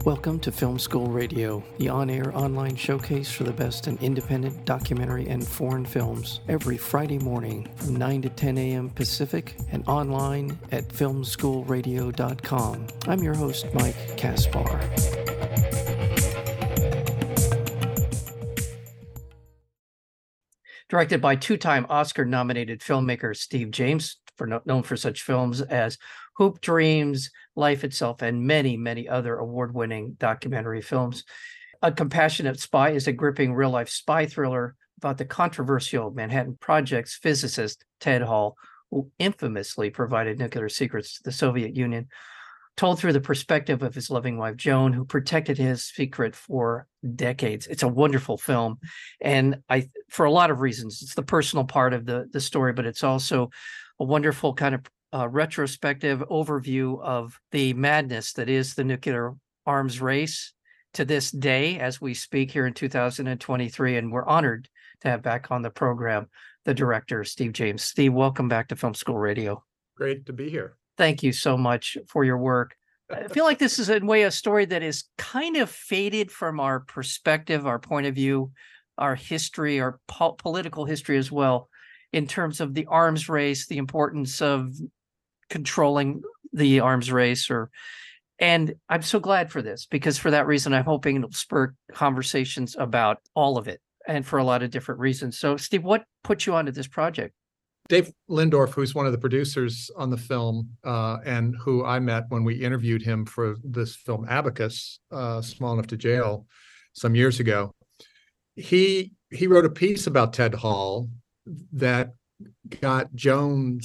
Welcome to Film School Radio, the on-air online showcase for the best in independent documentary and foreign films, every Friday morning from 9 to 10 a.m. Pacific and online at filmschoolradio.com. I'm your host, Mike Kaspar. Directed by two-time Oscar-nominated filmmaker Steve James, known for such films as Hoop Dreams, Life Itself, and many, many other award-winning documentary films. A Compassionate Spy is a gripping real-life spy thriller about the controversial Manhattan Project's physicist, Ted Hall, who infamously provided nuclear secrets to the Soviet Union, told through the perspective of his loving wife, Joan, who protected his secret for decades. It's a wonderful film. And for a lot of reasons, it's the personal part of the story, but it's also a wonderful kind of retrospective overview of the madness that is the nuclear arms race to this day as we speak here in 2023. And we're honored to have back on the program the director, Steve James. Steve, welcome back to Film School Radio. Great to be here. Thank you so much for your work. I feel like this is in a way a story that is kind of faded from our perspective, our point of view, our history, our political history as well, in terms of the arms race, the importance of controlling the arms race. And I'm so glad for this, because for that reason, I'm hoping it'll spur conversations about all of it, and for a lot of different reasons. So, Steve, what put you onto this project? Dave Lindorf, who's one of the producers on the film, and who I met when we interviewed him for this film Abacus, Small Enough to Jail, some years ago. He wrote a piece about Ted Hall that got Joan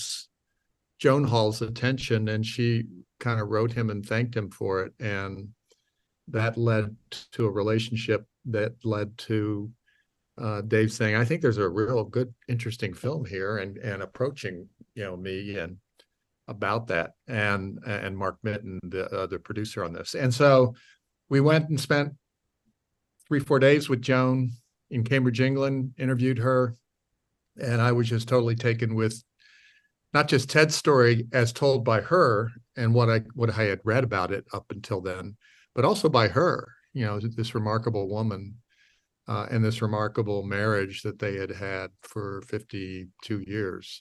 Hall's attention, and she kind of wrote him and thanked him for it. And that led to a relationship that led to Dave saying, I think there's a real good, interesting film here, and approaching, me and about that, and Mark Mitten, the producer on this. And so we went and spent 3-4 days with Joan in Cambridge, England, interviewed her. And I was just totally taken with not just Ted's story as told by her and what I had read about it up until then, but also by her, this remarkable woman, and this remarkable marriage that they had had for 52 years.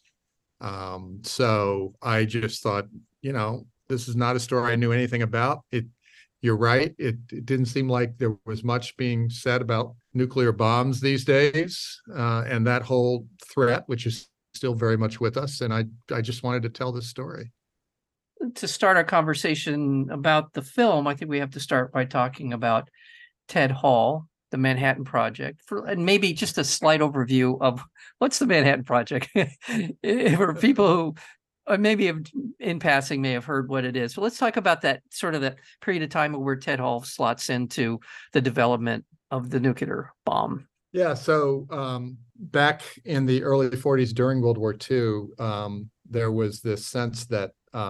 So I just thought, this is not a story I knew anything about. You're right. It didn't seem like there was much being said about nuclear bombs these days, and that whole threat, which is still very much with us. And I just wanted to tell this story. To start our conversation about the film, I think we have to start by talking about Ted Hall, the Manhattan Project, and maybe just a slight overview of what's the Manhattan Project for people who maybe in passing may have heard what it is. So let's talk about that period of time where Ted Hall slots into the development of the nuclear bomb. Yeah, so back in the early 40s during World War II, there was this sense that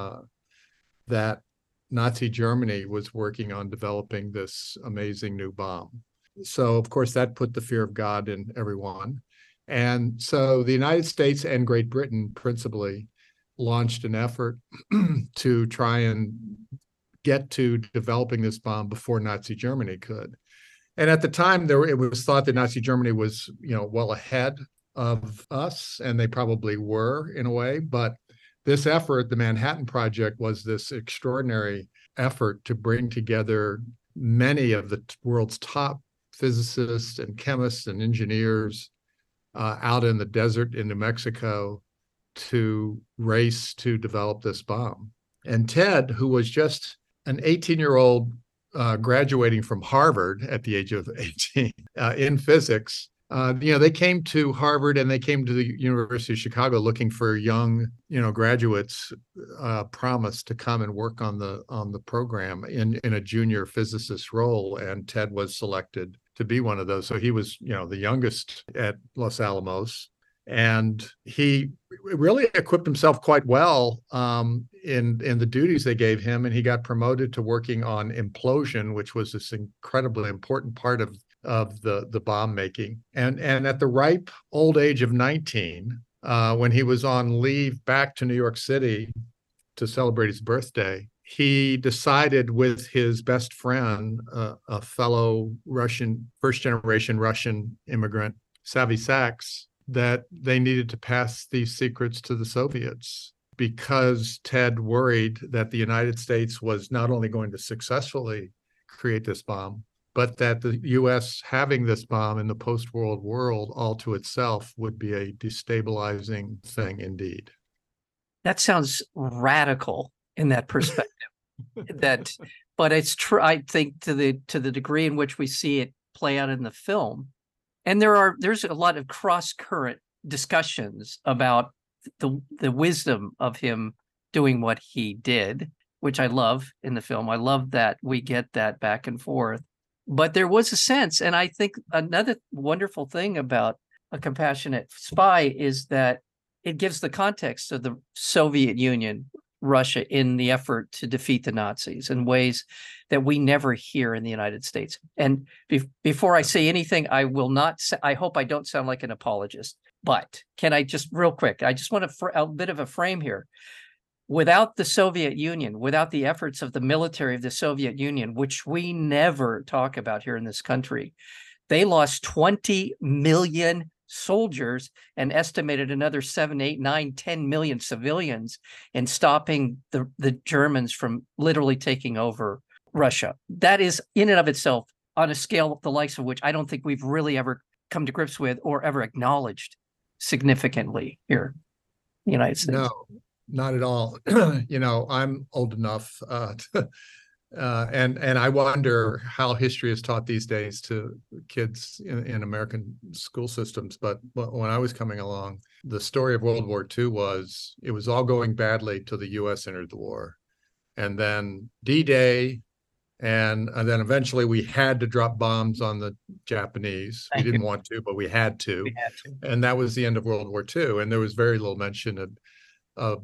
that Nazi Germany was working on developing this amazing new bomb. So, of course, that put the fear of God in everyone. And so the United States and Great Britain principally launched an effort to try and get to developing this bomb before Nazi Germany could. And at the time, it was thought that Nazi Germany was, well ahead of us, and they probably were in a way. But this effort, the Manhattan Project, was this extraordinary effort to bring together many of the world's top physicists and chemists and engineers out in the desert in New Mexico to race to develop this bomb. And Ted, who was just an 18-year-old graduating from Harvard at the age of 18 in physics, they came to Harvard and they came to the University of Chicago looking for young, graduates promised to come and work on the program in a junior physicist role. And Ted was selected to be one of those. So he was, the youngest at Los Alamos. And he really equipped himself quite well in the duties they gave him. And he got promoted to working on implosion, which was this incredibly important part of the bomb making. And at the ripe old age of 19, when he was on leave back to New York City to celebrate his birthday, he decided with his best friend, a fellow Russian, first generation Russian immigrant, Savvy Sachs, that they needed to pass these secrets to the Soviets because Ted worried that the United States was not only going to successfully create this bomb, but that the US having this bomb in the post-world world all to itself would be a destabilizing thing indeed. That sounds radical in that perspective. That, but it's true. I think to the degree in which we see it play out in the film, and there's a lot of cross current discussions about the wisdom of him doing what he did, which I love in the film. I love that we get that back and forth. But there was a sense, and I think another wonderful thing about A Compassionate Spy is that it gives the context of the Soviet Union, Russia, in the effort to defeat the Nazis in ways that we never hear in the United States. And before I say anything, I will not say, I hope I don't sound like an apologist, but can I just real quick, I just want a bit of a frame here. Without the Soviet Union, without the efforts of the military of the Soviet Union, which we never talk about here in this country, they lost 20 million soldiers and estimated another 7, 8, 9, 10 million civilians in stopping the Germans from literally taking over Russia. That is in and of itself on a scale the likes of which I don't think we've really ever come to grips with or ever acknowledged significantly here in the United States. No, not at all. I'm old enough and I wonder how history is taught these days to kids in American school systems. But when I was coming along, the story of World War II was it was all going badly till the U.S. entered the war, and then D-Day, and then eventually we had to drop bombs on the Japanese. We didn't want to, but we had to, and that was the end of World War II. And there was very little mention of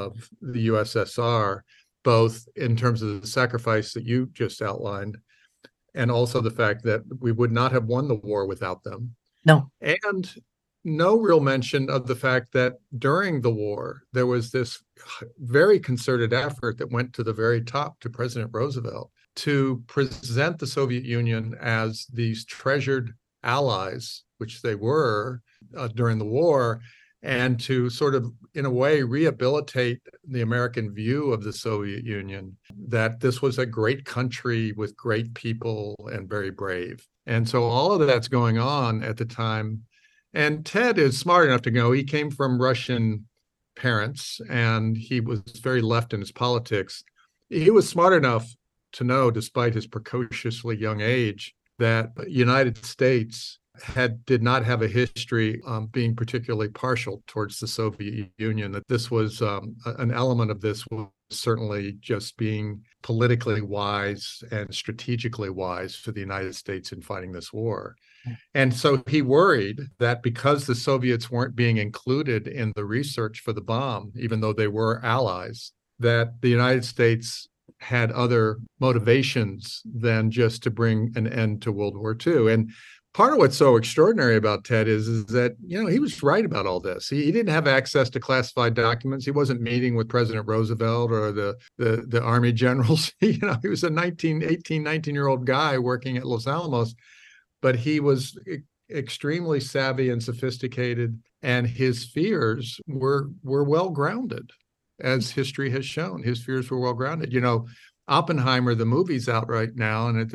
the USSR, both in terms of the sacrifice that you just outlined, and also the fact that we would not have won the war without them. No. And no real mention of the fact that during the war, there was this very concerted effort that went to the very top, to President Roosevelt, to present the Soviet Union as these treasured allies, which they were during the war, and to sort of, in a way, rehabilitate the American view of the Soviet Union, that this was a great country with great people and very brave. And so all of that's going on at the time. And Ted is smart enough to know he came from Russian parents and he was very left in his politics. He was smart enough to know, despite his precociously young age, that the United States did not have a history being particularly partial towards the Soviet Union, that this was an element of this was certainly just being politically wise and strategically wise for the United States in fighting this war. And so he worried that because the Soviets weren't being included in the research for the bomb, even though they were allies, that the United States had other motivations than just to bring an end to World War II. And part of what's so extraordinary about Ted is that, he was right about all this. He didn't have access to classified documents. He wasn't meeting with President Roosevelt or the Army generals. He was a 19-year-old guy working at Los Alamos, but he was extremely savvy and sophisticated, and his fears were well-grounded, as history has shown. His fears were well-grounded. Oppenheimer, the movie's out right now, and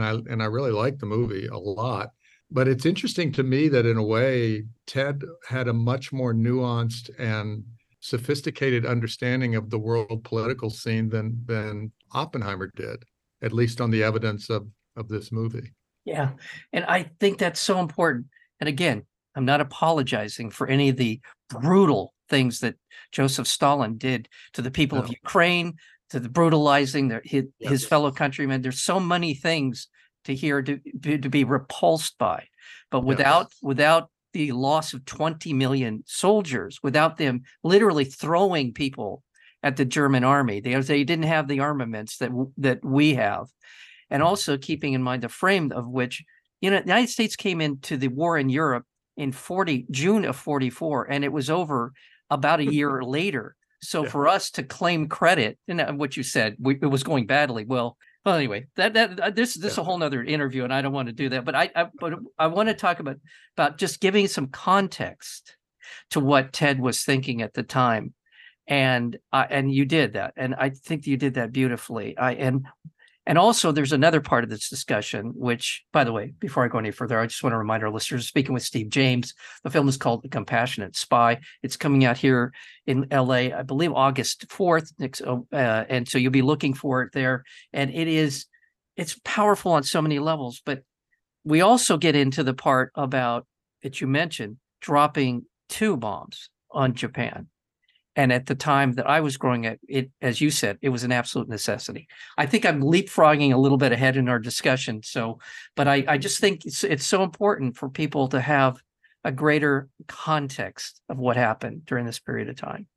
I really like the movie a lot. But it's interesting to me that in a way, Ted had a much more nuanced and sophisticated understanding of the world political scene than Oppenheimer did, at least on the evidence of this movie. Yeah. And I think that's so important. And again, I'm not apologizing for any of the brutal things that Joseph Stalin did to the people of Ukraine, to the brutalizing his fellow countrymen. There's so many things to be repulsed by, but without the loss of 20 million soldiers, without them literally throwing people at the German army, they didn't have the armaments that we have, and also keeping in mind the frame of which the United States came into the war in Europe in June of 44, and it was over about a year later. So Yeah. for us to claim credit, and what you said, it was going badly. Well, anyway, this is a whole nother interview, and I don't want to do that. But I want to talk about just giving some context to what Ted was thinking at the time, and you did that, and I think you did that beautifully. And also, there's another part of this discussion, which, by the way, before I go any further, I just want to remind our listeners, speaking with Steve James, the film is called The Compassionate Spy. It's coming out here in LA, I believe August 4th. And so you'll be looking for it there. And it's powerful on so many levels. But we also get into the part about, that you mentioned, dropping 2 bombs on Japan. And at the time that I was growing up, as you said, it was an absolute necessity. I think I'm leapfrogging a little bit ahead in our discussion. But I just think it's so important for people to have a greater context of what happened during this period of time.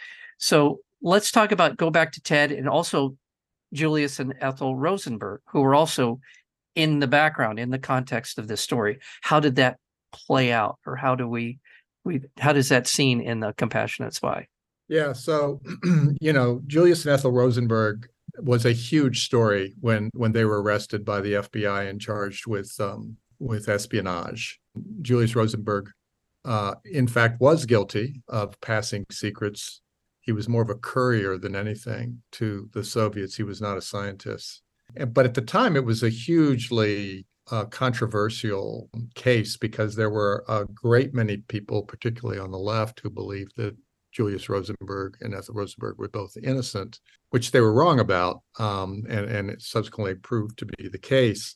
So let's go back to Ted, and also Julius and Ethel Rosenberg, who were also in the background, in the context of this story. How did that play out? Or how does that scene in The Compassionate Spy? Yeah, so Julius and Ethel Rosenberg was a huge story when they were arrested by the FBI and charged with espionage. Julius Rosenberg, in fact, was guilty of passing secrets. He was more of a courier than anything to the Soviets. He was not a scientist. But at the time, it was a hugely controversial case, because there were a great many people, particularly on the left, who believed that Julius Rosenberg and Ethel Rosenberg were both innocent, which they were wrong about, and it subsequently proved to be the case.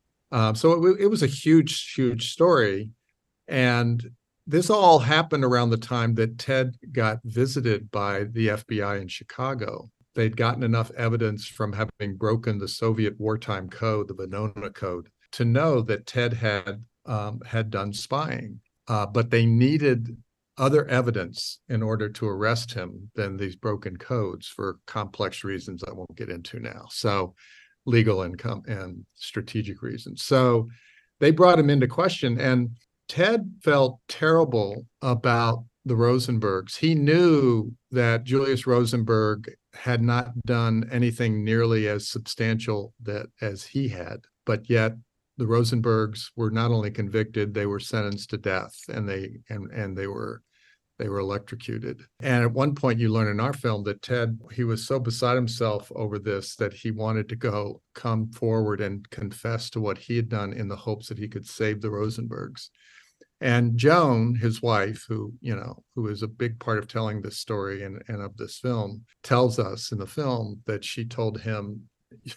So it was a huge, huge story. And this all happened around the time that Ted got visited by the FBI in Chicago. They'd gotten enough evidence from having broken the Soviet wartime code, the Venona Code, to know that Ted had done spying, but they needed other evidence in order to arrest him than these broken codes, for complex reasons I won't get into now. So legal and strategic reasons. So they brought him into question, and Ted felt terrible about the Rosenbergs. He knew that Julius Rosenberg had not done anything nearly as substantial as he had, but yet the Rosenbergs were not only convicted, they were sentenced to death, and they were electrocuted. And at one point, you learn in our film that Ted, he was so beside himself over this that he wanted to come forward and confess to what he had done, in the hopes that he could save the Rosenbergs. And Joan, his wife, who is a big part of telling this story and of this film, tells us in the film that she told him,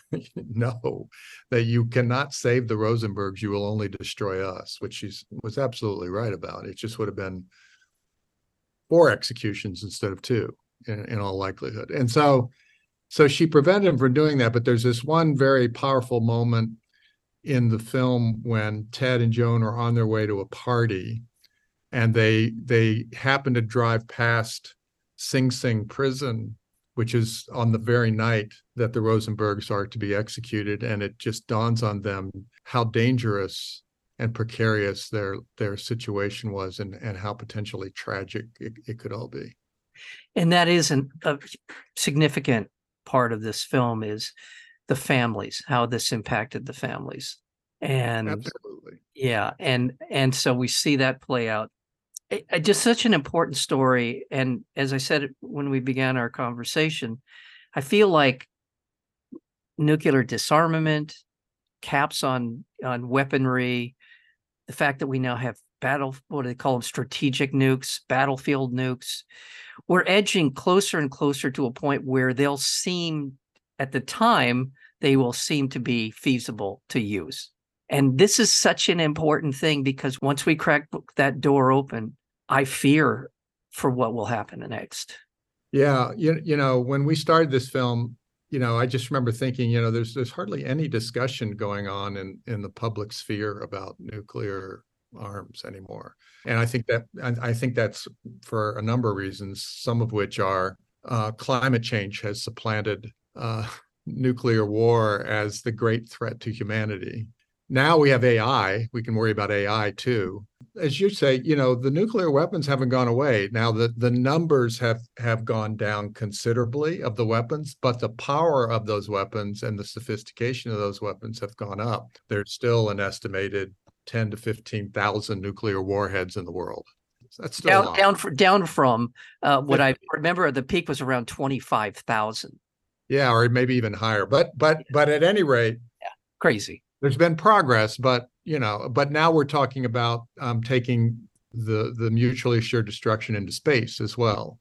no, that you cannot save the Rosenbergs, you will only destroy us, which she was absolutely right about. It just would have been 4 executions instead of 2 in all likelihood. And so she prevented him from doing that. But there's this one very powerful moment in the film when Ted and Joan are on their way to a party, and they happen to drive past Sing Sing prison, which is on the very night that the Rosenbergs are to be executed. And it just dawns on them how dangerous and precarious their situation was, and how potentially tragic it could all be. And that is a significant part of this film, is the families, how this impacted the families. And absolutely, yeah, and so we see that play out. Just such an important story. And as I said when we began our conversation, I feel like nuclear disarmament, caps on weaponry, the fact that we now have what do they call them, strategic nukes, battlefield nukes, we're edging closer and closer to a point where they'll seem, at the time, they will seem to be feasible to use. And this is such an important thing, because once we crack that door open, I fear for what will happen next. Yeah, when we started this film, I just remember thinking, there's hardly any discussion going on in the public sphere about nuclear arms anymore. And I think that's for a number of reasons, some of which are climate change has supplanted nuclear war as the great threat to humanity. Now we have AI. We can worry about AI too. As you say, the nuclear weapons haven't gone away. Now the numbers have gone down considerably of the weapons, but the power of those weapons and the sophistication of those weapons have gone up. There's still an estimated 10 to 15,000 nuclear warheads in the world. That's still down from what I remember. The peak was around 25,000. Yeah, or maybe even higher. But at any rate, crazy. There's been progress, but now we're talking about taking the mutually assured destruction into space as well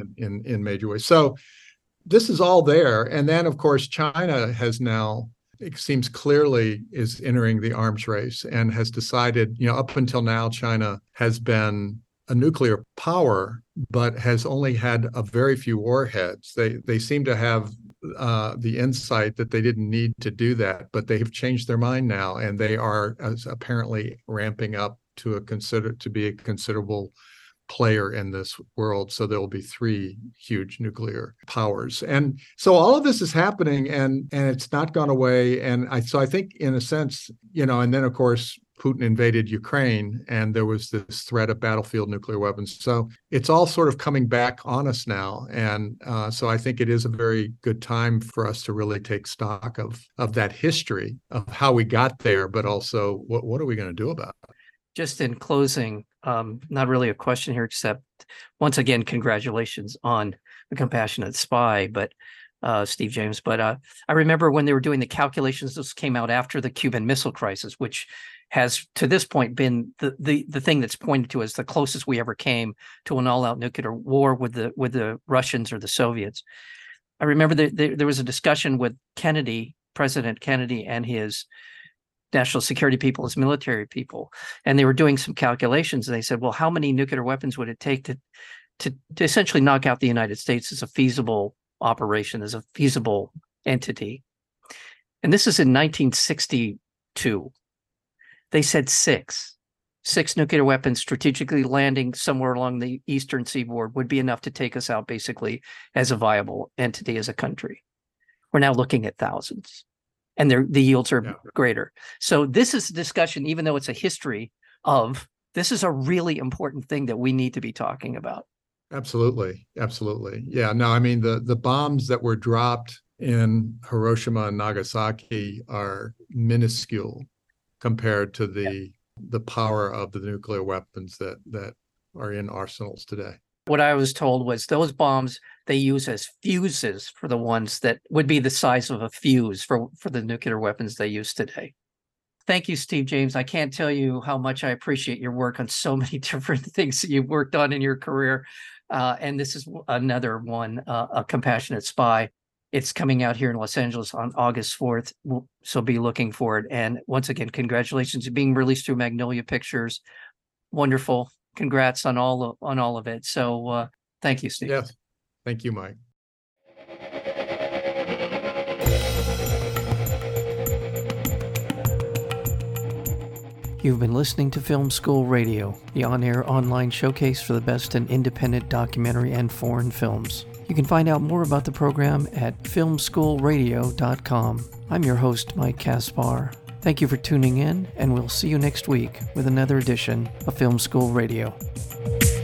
in major ways. So this is all there, and then of course China has now, it seems clearly, is entering the arms race and has decided. Up until now, China has been a nuclear power, but has only had a very few warheads. They seem to have the insight that they didn't need to do that, but they have changed their mind now, and they are apparently ramping up to be a considerable player in this world. So there will be 3 huge nuclear powers, and so all of this is happening, and it's not gone away. And I think, in a sense, and then of course Putin invaded Ukraine, and there was this threat of battlefield nuclear weapons. So it's all sort of coming back on us now. And so I think it is a very good time for us to really take stock of that history, of how we got there, but also what are we going to do about it? Just in closing, not really a question here, except once again, congratulations on The Compassionate Spy, but Steve James. But I remember when they were doing the calculations, this came out after the Cuban Missile Crisis, which has to this point been the thing that's pointed to as the closest we ever came to an all-out nuclear war with the Russians or the Soviets. I remember there was a discussion with President Kennedy, and his national security people, his military people, and they were doing some calculations. And they said, well, how many nuclear weapons would it take to essentially knock out the United States as a feasible operation, as a feasible entity? And this is in 1962. They said 6 nuclear weapons strategically landing somewhere along the eastern seaboard would be enough to take us out basically as a viable entity, as a country. We're now looking at thousands, and the yields are greater. So this is a discussion, even though it's a history of, this is a really important thing that we need to be talking about. Absolutely. Absolutely. Yeah, no, I mean, the bombs that were dropped in Hiroshima and Nagasaki are minuscule compared to the power of the nuclear weapons that are in arsenals today. What I was told was those bombs they use as fuses for the ones that would be the size of a fuse for the nuclear weapons they use today. Thank you, Steve James. I can't tell you how much I appreciate your work on so many different things that you've worked on in your career. And this is another one, A Compassionate Spy. It's coming out here in Los Angeles on August 4th, so be looking for it. And once again, congratulations. Being released through Magnolia Pictures. Wonderful. Congrats on all of it. So thank you, Steve. Yes. Thank you, Mike. You've been listening to Film School Radio, the on-air online showcase for the best in independent documentary and foreign films. You can find out more about the program at filmschoolradio.com. I'm your host, Mike Kaspar. Thank you for tuning in, and we'll see you next week with another edition of Film School Radio.